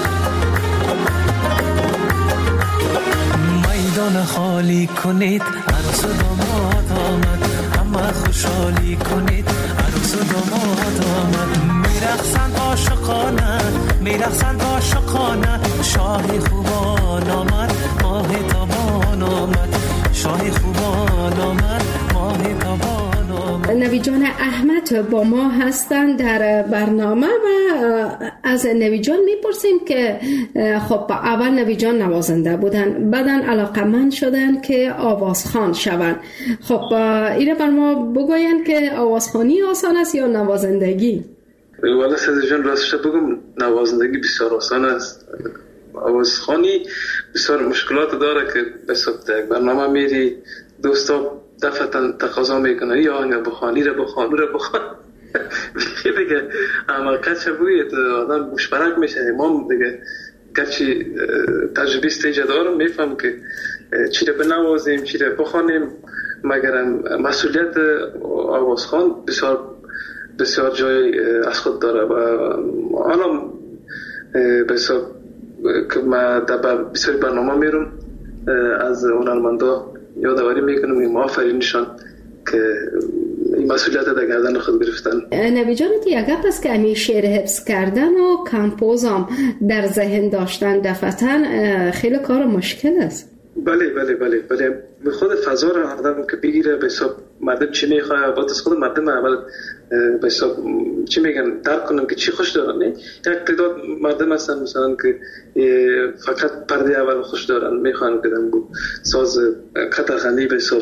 میدان خالی کنید عروس و داماد آمد، همه خوشحالی کنید عروس و داماد آمد. میرقصند عاشقانه میرقصند عاشقانه، شاه خوبان آمد ماه تابان آمد، شاه خوبان آمد ماه تابان آمد. نوی جان احمد با ما هستند در برنامه و از نوی جان میپرسیم که خب اول نوی جان نوازنده بودن، بعدن علاقمند شدن که آوازخوان شوند. خب اینه بر ما بگوین که آوازخوانی آسان است یا نوازندگی؟ والا سید جان راستش بگم نوازندگی بسیار آسان است. آوازخوانی بسیار مشکلات داره که بسیار برنامه میری دوستا دفعتا تقاضا میکنه یا آنگه بخوانی را بخوان را بخوان دیگه عملکت شبویه آدم مشبرک میشه. ما دیگه گرچه تجربه استیجه دارم میفهم که چی را بنوازیم چی را بخوانیم، مگر مسئولیت آوازخوان بسیار بسیار جای از خود داره و حالا بسیار که ما در بسیار برنامه میرم از هنرمندا یادآوری میکنم این آفرینشان که این مسئولیت در گردن خود گرفتن. نوی جان یک گپ است که همین شعر حفظ کردن و کمپوزم در ذهن داشتن دفعتاً خیلی کار مشکل است. بله بله بله بله به خود فضا را آدم که بگیره به حساب مردم چی میخواه با خود مردم اول به حساب چی میگن درک کنم که چی خوش دارن. یک تعداد مردم هستن مثلا که فقط پرده اول خوش دارن میخوان که دم ساز قطعخانی به حساب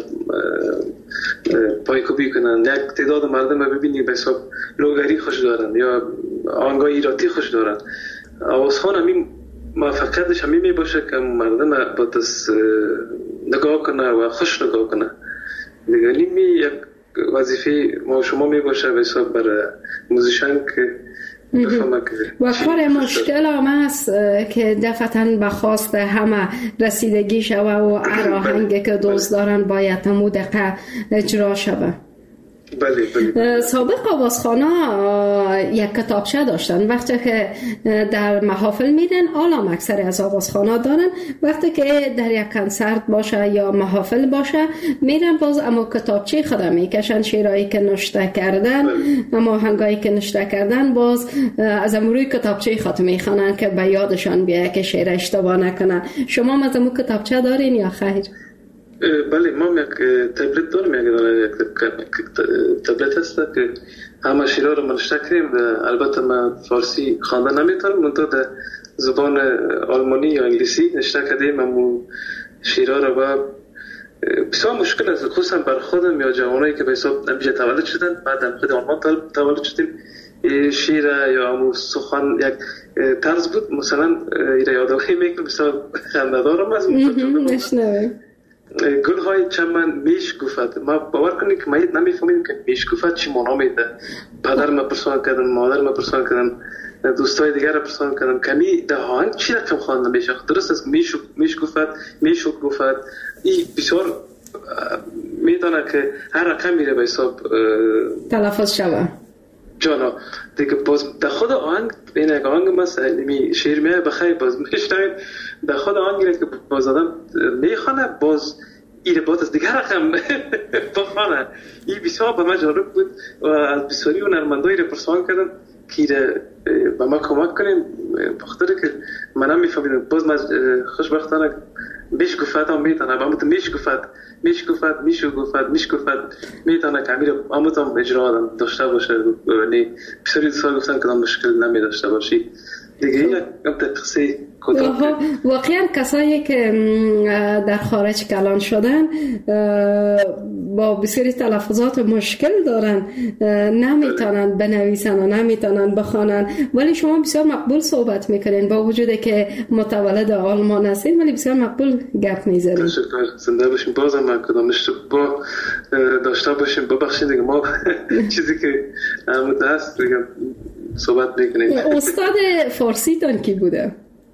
پایکوبی کنن. یک تعداد مردم رو ببینی به حساب لوگری خوش دارن یا آهنگای ایراتی خوش دارن. آوازخوان همین موفقیتش همین می باشه که مردم با دست نگاه کنه و خوش نگاه کنه. دیگه نیمی یک وظیفه ما شما می باشه به حساب برای موزیشن که بفهمه که و کار مشکل هم است که دفعتاً به خواست همه رسیدگی شوه و هر آهنگی که دوست دارن باید همون دقیقه اجرا شوه. بله بله. سابق آوازخوانا یک کتابچه داشتن، وقتی که در محافل میدن عالم اکثر از آوازخوانا دارن، وقتی که در یک کنسرت باشه یا محافل باشه میرن باز اما کتابچه خودم میکشن، شعرهایی که نوشته کردن اما آهنگایی که نوشته کردن باز از امروی کتابچه خود میخوانن که به یادشان بیایه که شعر اشتباه نکنن. شما از امو کتابچه دارین یا خیر؟ بله ما یک تبلت دارم، یک تبلت هست که همه شیرها رو منشته کریم. البته من فارسی خواندن نمیتونم، منطقه در زبان آلمانی یا انگلیسی نشته کردیم همون شیرها رو و بسیار مشکل است خصوصا بر خودم یا جوانایی که به حساب نمیشه تولد شدن بعد هم خود آلمان تولد شدیم. شیر یا همون سخن یک طرز بود مثلا ایره یادوهی میکنم بسیار خنده دارم از نشنوه گل های چمن میش گفت. ما باور کنید که ما نمیفهمیم که میش گفت چی معنا میده. پدر ما پرسان کردم، مادر ما پرسان کردم، دوستای دیگر را پرسان کردم کمی دهان چی رقم خواندم میشه. درست است میش میش گفت میش گفت این بسیار میدونه که هر رقم میره به حساب تلفظ شوه جانا دیگه. باز در خود آهنگ این یک آهنگ مثلا می شعر میه بخیر باز میشنوید در خود آهنگ که باز آدم میخوانه باز این باز از دیگر رقم بخوانه. این بسیار به من جالب بود و از بسیاری هنرمندایی رو پرسان کردم که به ما کمک کنیم بخاطر که من هم میفهمیدم. باز من خوشبختانه میش گفت هم میتونه با میش گفت میش گفت میشو گفت میش گفت میتونه که امیر آموز هم اجرا آدم داشته باشه. یعنی بسیاری دوستان گفتن که مشکل نمی داشته باشی دیگه. این تقصی واقعا کسایی که در خارج کلان شدن با بسیاری تلفظات مشکل دارن، نمیتونن بنویسن و نمیتونن بخوانن، ولی شما بسیار مقبول صحبت میکنین با وجودی که متولد آلمان هستین ولی بسیار مقبول گپ میزنین. زنده باشیم. بازم من کدام اشتباه داشته باشیم ببخشید دیگه. ما چیزی که همون دست دیگه صحبت میکنیم. استاد فارسی تان کی بوده؟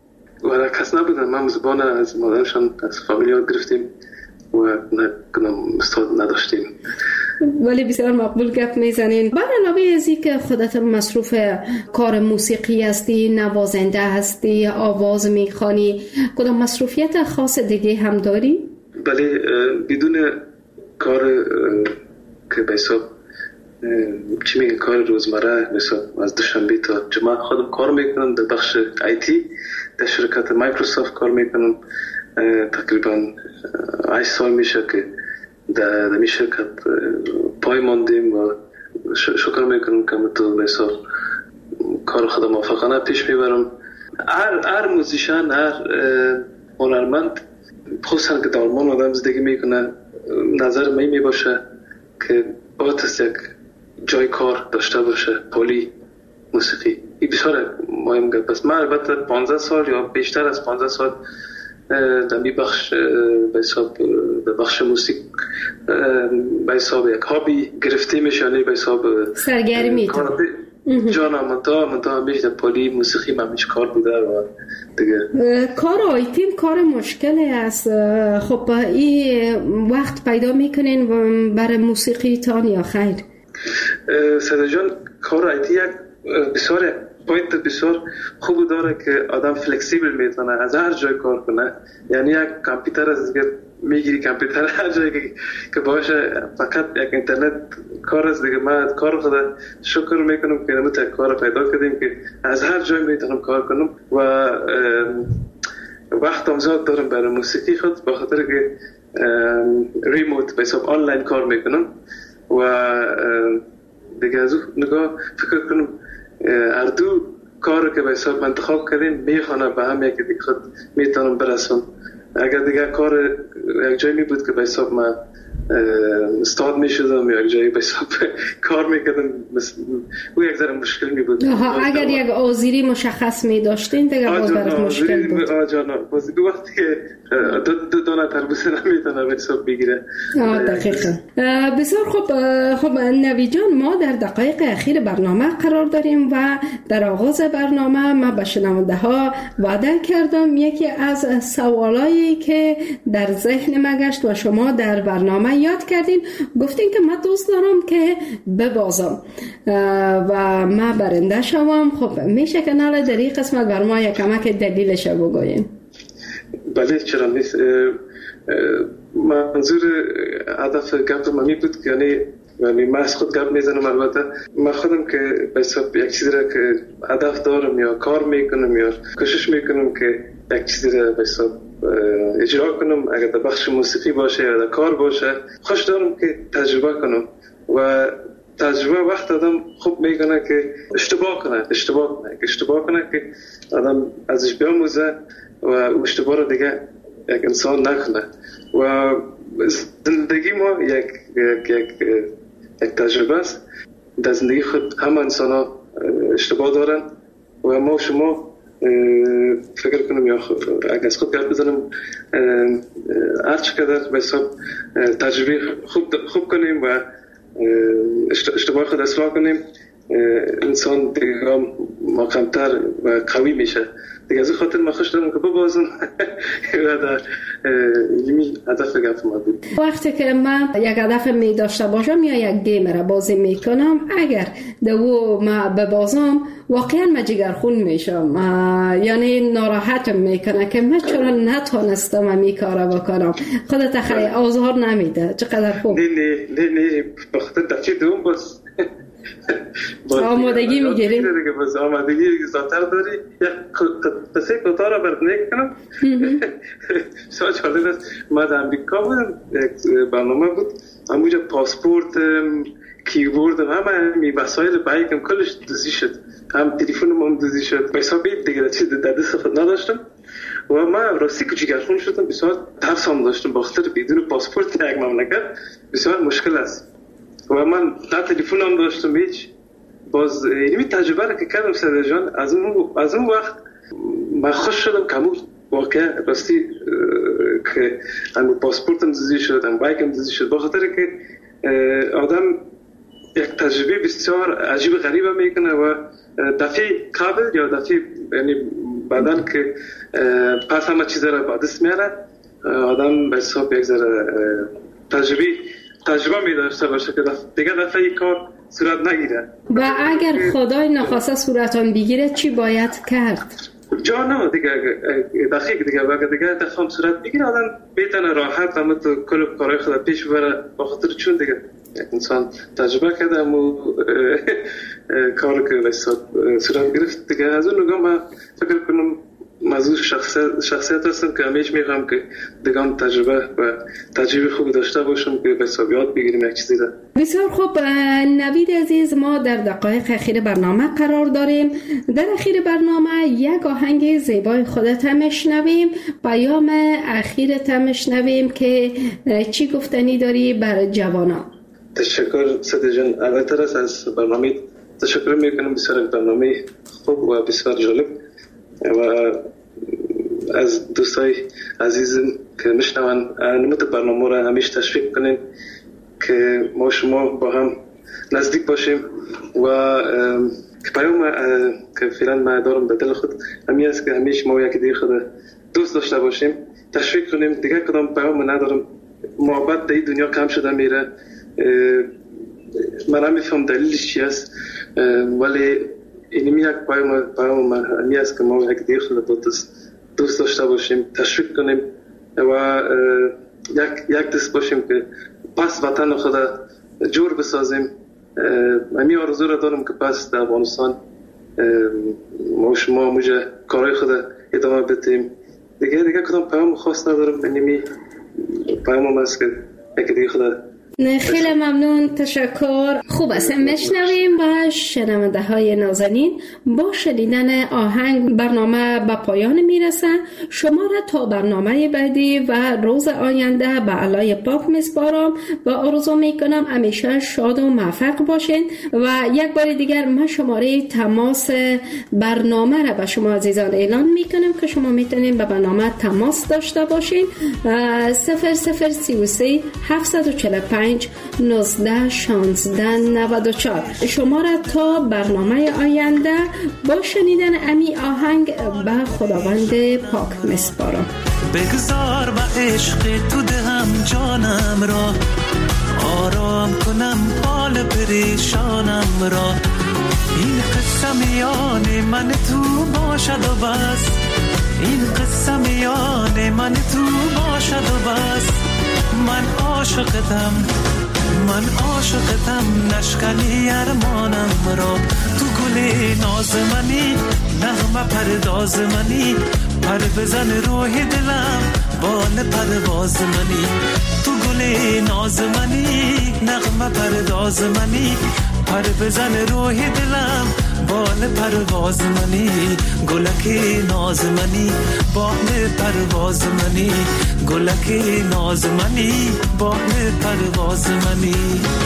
و کس نبودن. ما زبان از مادرشان از فامیلی گرفتیم و نه استاد نداشتیم. ولی بسیار مقبول گپ میزنین. بر علاوه از اینکه خودت مصروف کار موسیقی هستی، نوازنده هستی، آواز میخوانی، کدام مصروفیت خاص دیگه هم داری؟ بله، بدون کار که به حساب چی میگه کار روزمره، مثلا از دوشنبه تا جمعه خودم کار میکنم در بخش آیتی در شرکت مایکروسافت کار میکنم. تقریبا هشت سال میشه که در می شرکت پای ماندیم و شکر میکنم که تو به حساب کار خودم موفقانه پیش میبرم. هر هر موزیشن، هر هنرمند خصوصا که در آلمان آدم زندگی میکنه، نظر من می باشه که باید است یک جای کار داشته باشه. پولی موسیقی این بسیار مهم گفت. پس من البته پانزده سال یا بیشتر از پانزده سال در می بخش به حساب در بخش موسیقی به حساب یک هابی گرفته میشانه، به حساب سرگرمی جانا منتا منتا همیشه در پولی موسیقی من همیشه کار بوده و دیگه. کار آیتیم کار مشکلی است. خب این وقت پیدا میکنین برای موسیقی تان یا خیر؟ ساده جان، کار آیتی یک بسیار پوینت بسیار خوب داره که آدم فلکسیبل میتونه از هر جای کار کنه. یعنی یک کامپیوتر از دیگه میگیری، کامپیوتر هر جایی که باشه، فقط یک اینترنت کار است دیگه. من کار خدا شکر میکنم که نمیت کار پیدا کردیم که از هر جای میتونم کار کنم و وقت هم زیاد دارم برای موسیقی خود، با خاطر که ریموت به حساب آنلاین کار میکنم و دیگه از اون نگاه فکر کنم هر دو کار که به حساب انتخاب کردیم میخوانه به هم یکی دیگه خود میتونم برسون. اگر دیگه کار یک جایی می بود که به حساب من استاد می شدم یا یک جایی به حساب کار میکردم، او یک ذره مشکل می بود. اگر یک آذری مشخص می داشتین دیگه باز برات مشکل بود. آه جانا باز دو وقتی که دو, دو دانه تربوز نمیتونه به حساب بگیره. آه دقیقا. بسیار خوب. خب نوید جان، ما در دقایق اخیر برنامه قرار داریم و در آغاز برنامه ما به شنونده ها وعده کردم یکی از سوالایی که در ذهن ما گشت و شما در برنامه یاد کردین، گفتین که من دوست دارم که ببازم و من برنده شوم. خب میشه که ناله در این قسمت بر ما یک کمک دلیلش بگوین؟ بله چرا نیست. منظور هدف گپ من می بود که یعنی یعنی من از خود گپ میزنم. البته من خودم که به حساب یک چیزی را که هدف دارم یا کار میکنم یا کوشش میکنم که یک چیزی را به حساب اجرا کنم، اگر در بخش موسیقی باشه یا در کار باشه، خوش دارم که تجربه کنم و تجربه وقت آدم خوب میکنه که اشتباه کنه اشتباه کنه که اشتباه کنه که آدم ازش بیاموزه و اشتباه رو دیگه یک انسان نکنه. و زندگی ما یک یک یک یک تجربه است. در زندگی خود همه انسان ها اشتباه دارن و ما شما فکر کنم یا اگر از خود گرد بزنم هر چقدر به حساب تجربه خوب خوب کنیم و اشتباه خود اصلاح کنیم، انسان دیگه محکم‌تر و قوی میشه دیگه. از این خاطر من خوش دارم که ببازم و در یمی هدف گفت ما بود. وقتی که من یک هدف می داشته باشم یا یک گیم را بازی میکنم، اگر دو ما ببازم واقعا من جگرخون میشم، یعنی ناراحتم میکنه که من چرا نتونستم این کارا بکنم. خودت خیلی آزار نمیده. چقدر خوب. نه نه نه نه بخاطر دفعه دوم باز آمادگی میگیریم دیگه، باز آمادگی زیادتر داری. یک قصه کوتاه را برات میگم. سال چهارده است من در امریکا بودم، یک برنامه بود همونجا پاسپورت، کیبورد و همه می وسایل بایکم کلش دزدی شد، هم تلفنم هم دزدی شد. به حساب دیگه چیز در دست خود نداشتم و من راستی که جگرخون شدم. بسیار ترس هم داشتم بخاطر بدون پاسپورت یک مملکت بسیار مشکل است و من نه تلفن هم داشتم هیچ. باز اینمی تجربه را که کردم ساده جان، از اون از اون وقت من خوش شدم که همون واقعا راستی که هم پاسپورتم دزدی شد، هم بایکم دزدی شد، بخاطر که آدم یک تجربه بسیار عجیب غریبه میکنه و دفعه قبل یا دفعه یعنی بعدن که پس همه چیز را با دست میاره آدم به حساب یک ذره تجربه تجربه می داشته باشه که دیگه دفعه کار صورت نگیره. و اگر خدای نخواسته صورتان بگیره چی باید کرد؟ جا نه دیگه دقیق دیگه وقت دیگه دفعه صورت بگیره آدم بیتن راحت همه تو کل کارهای خود پیش بره با خاطر چون دیگه انسان تجربه کرده و کار که صورت گرفت دیگه. از اون نگاه من فکر کنم موضوع شخصیت شخصیت هستم که همیشه میخوام که دیگه تجربه و تجربه خوب داشته باشم که به حسابیات بگیریم یک چیزی را. بسیار خوب نوید عزیز، ما در دقایق اخیر برنامه قرار داریم. در اخیر برنامه یک آهنگ زیبای خودت میشنویم، پیام اخیرت میشنویم که چی گفتنی داری بر جوانان. تشکر سید جان، البته از برنامه تشکر میکنم، بسیار برنامه خوب و بسیار جالب و از دوستای عزیزم که میشنون نمود برنامه را همیشه تشویق کنین که ما شما با هم نزدیک باشیم و که پیام که فعلا ما دارم به دل خود همین است که همیشه ما یک دیگه خود دوست داشته باشیم، تشویق کنیم. دیگه کدام پیام ندارم، محبت در دنیا کم شده میره. من هم میفهم دلیلش چی است، ولی اینمی یک پیام پیام همی است که ما یک دیگه خود دوست داشته باشیم، تشویق کنیم و یک یک دست باشیم که پس وطن خود جور بسازیم. همی آرزو را دارم که پس در افغانستان ما شما موجه کارهای خود ادامه بدیم. دیگه دیگه کدام پیام خاص ندارم، اینمی پیام هم است که یک دیگه خود. خیلی ممنون، تشکر. خوب است، میشنویم و شنونده های نازنین با شنیدن آهنگ برنامه به پایان میرسه. شما را تا برنامه بعدی و روز آینده به علای پاک میسپارم و آرزو میکنم همیشه شاد و موفق باشین. و یک بار دیگر من شماره تماس برنامه را به شما عزیزان اعلان میکنم که شما میتونین به برنامه تماس داشته باشین. صفر صفر سی و سه هفتصد و چهل و پنج نوزده شانزده نود و چهار. شما را تا برنامه آینده با شنیدن امی آهنگ به خداوند پاک میسپارم. بگذار با عشق تو دهم جانم را، آرام کنم حال پریشانم را. این قصه میان من تو باشد و بس، این قصه میان من تو باشد و بس. من عاشقتم، من عاشقتم، نشکنی ارمانم را. تو گل ناز منی، نغمه پرداز منی، پر بزن روح دلم، بال پرواز منی. تو گل ناز منی، نغمه پرداز منی، پر بزن روح دلم، بال پرواز منی. گلکی ناز منی، بال پرواز منی، گلکی ناز منی، بال پرواز منی.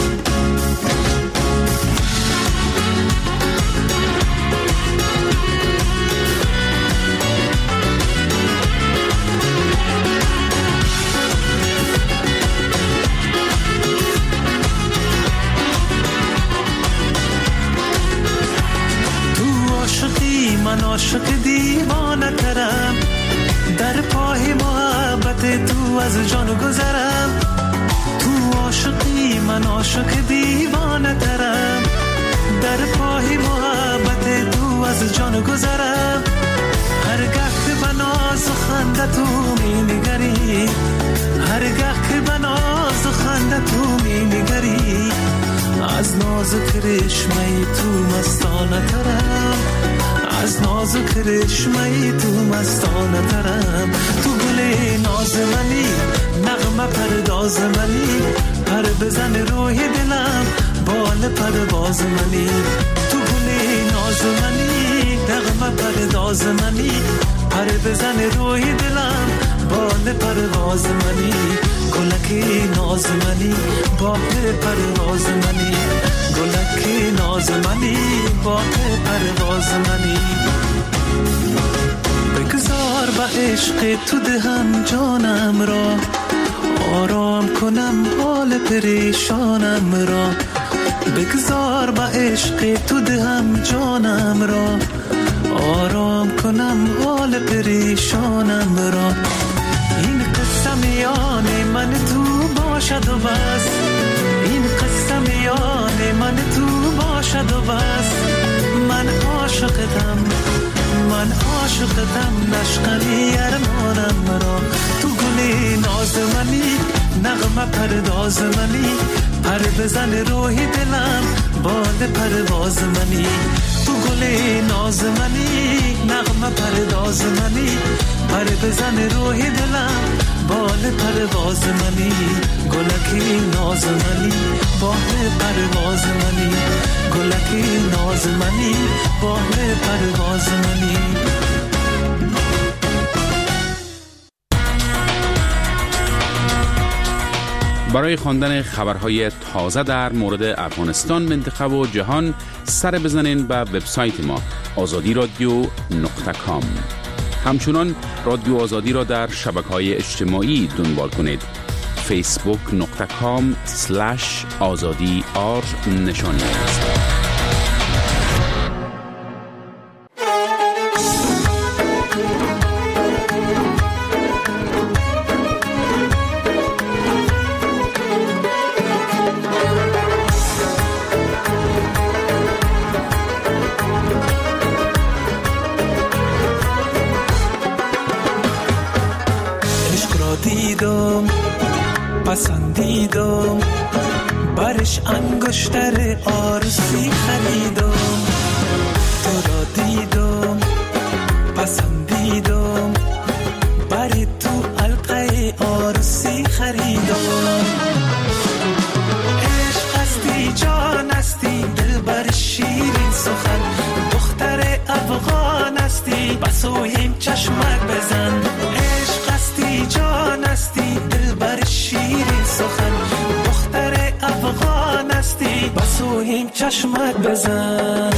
من عاشق دیوانه ترم، در پای محبت تو از جان گذرم. تو عاشقی من عاشق دیوانه ترم، در پای محبت تو از جان گذرم. هر گه که به ناز و خنده تو می نگری، هر گه که به ناز و خنده تو می نگری، از ناز و کرشمه تو مستانه ترم، از ناز و کرشمه تو مستانه ترم. تو گل ناز منی، نغمه پرداز منی، پر بزن روح دلم، بال پرواز منی. تو گل ناز منی، نغمه پرداز منی، پر بزن روح دلم، بال پرواز منی. گلکی ناز منی، بال پرواز منی، گلکی ناز منی، بال پرواز منی. بگذار با عشق تو دهم جانم را، آرام کنم حال پریشانم را. بگذار با عشق تو دهم جانم را، آرام کنم حال پریشانم را. این قصه میان من تو باشد و بس، این قصه میان من تو باشد و بس. من عاشقتم، من عاشقتم، نشکنی ارمانم را. تو گلی ناز منی، نغمه پرداز منی، پر بزن روحی دلم بال پرواز منی. تو گلی ناز منی، نغمه پرداز منی، پر بزن روحی دلم بال پرواز منی. گلکی ناز منی، بال پرواز منی، گلکی ناز منی، بال پرواز منی. برای خواندن خبرهای تازه در مورد افغانستان، منطقه و جهان سر بزنین به وبسایت ما آزادی رادیو نقطه کام. همچنان رادیو آزادی را در شبکه‌های اجتماعی دنبال کنید. فیسبوک نقطه کام سلش آزادی آر نشانی است. دیدم پسندیدم، برش انگشتر آرزوی خریدم. تو را دیدم پسندیدم، بر تو حلقه آرزوی خریدم. عشق هستی جان هستی، دل بر شیرین سخن، دختر افغان هستی، بسویم چشمک بزن. عشق هستی جان هستی، دل بر شیرین سخن، دختر افغان هستی، بسویم چشمک بزن.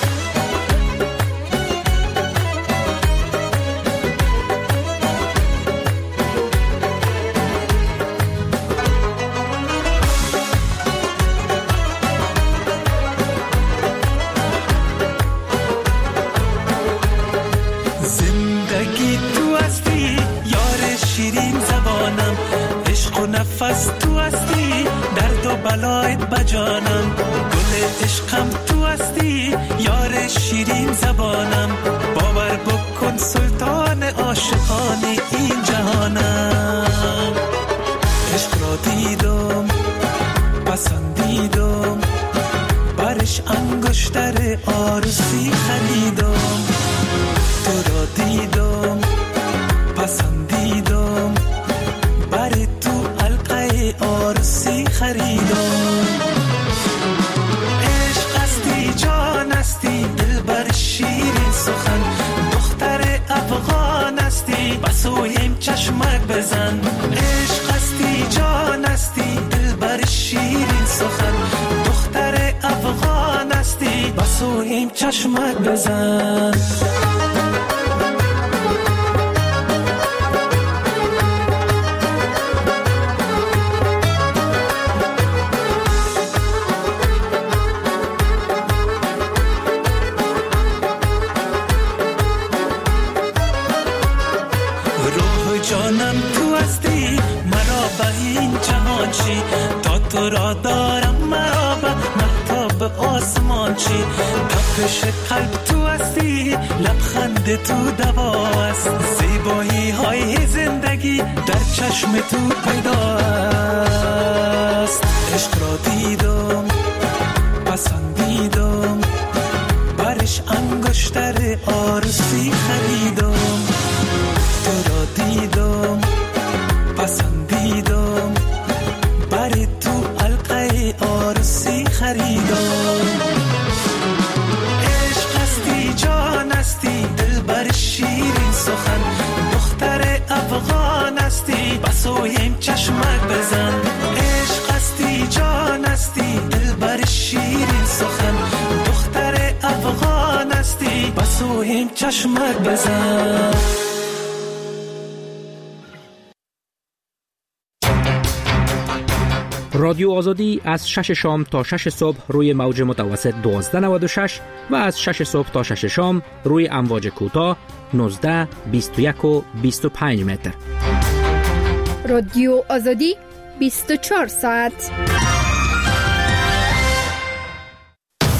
نفس تو هستی، درد و بلایت بجانم. گل عشقم تو هستی، یار شیرین زبانم. باور بکن سلطان عاشقان این جهانم. عشق را دیدم پسندیدم، برش انگشتر آرزوی خریدم. تو را دیدم پسندیدم، بر تو حلقه آرزوی خریدم. عشق هستی جان هستی، دل بر شیرین سخن، دختر افغان هستی، بسویم چشمک بزن. عشق هستی جان هستی، دل بر شیرین سخن، دختر افغان هستی، بسویم چشمک بزن. جانم تو هستی، مرا به این جهان چی، تا تو را دارم مرا به مهتاب آسمان چی. تپش قلب تو هستی، لبخند تو دوا است، زیبایی های زندگی در چشم تو پیدا است. عشق را دیدم پسندیدم، برش انگشتر آرزوی خریدم. تو را دیدم پسندیدم، بر تو حلقه آرزوی خریدم. عشق هستی جان هستی، دل بر شیرین سخن، دختر افغان هستی، بسویم چشمک بزن. عشق هستی جان هستی، دل بر شیرین سخن، دختر افغان هستی، بسویم چشمک بزن. رادیو آزادی از شش شام تا شش صبح روی موج متوسط دوازده نود و شش و از شش صبح تا شش شام روی امواج کوتاه نوزده، بیست و یک و بیست و پنج متر. رادیو آزادی بیست و چهار ساعت.